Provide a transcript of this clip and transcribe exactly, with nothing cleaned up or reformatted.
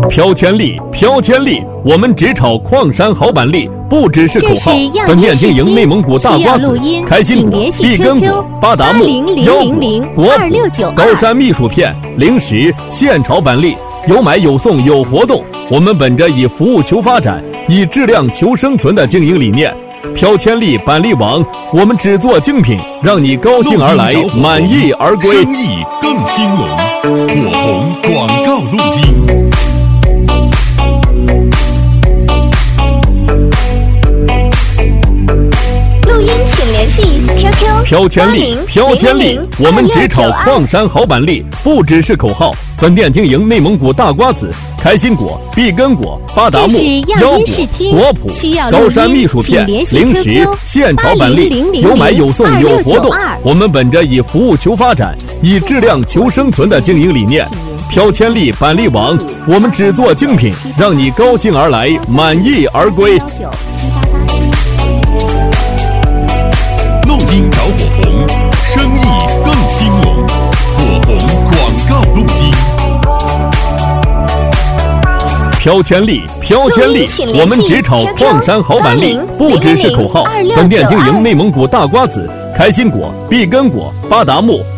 飘千里，飘千里，我们只炒矿山好板栗，不只是口号。本店经营内蒙古大瓜子、开心果、碧根果、巴达木、腰果、果脯、高山蜜薯片、零食、现炒板栗，有买有送有活动。我们本着以服务求发展、以质量求生存的经营理念，飘千里板栗网，我们只做精品，让你高兴而来，满意而归。 生意更兴隆，火红广告录音。 录音请联系 Q Q 飘千里，飘千里，我们只炒矿山好板栗，不只是口号。本店经营内蒙古大瓜子、开心果、碧根果、巴达木、腰果、果脯、高山蜜薯片、零食、现炒板栗，有买有送有活动。我们本着以服务求发展、以质量求生存的经营理念，飘千里板栗网，我们只做精品，让你高兴而来，满意而归。 录音找火红，生意更兴隆，火红广告录音。 飘千里，飘千里，我们只炒矿山好板栗，不只是口号。本店经营内蒙古大瓜子、开心果、碧根果、巴达木、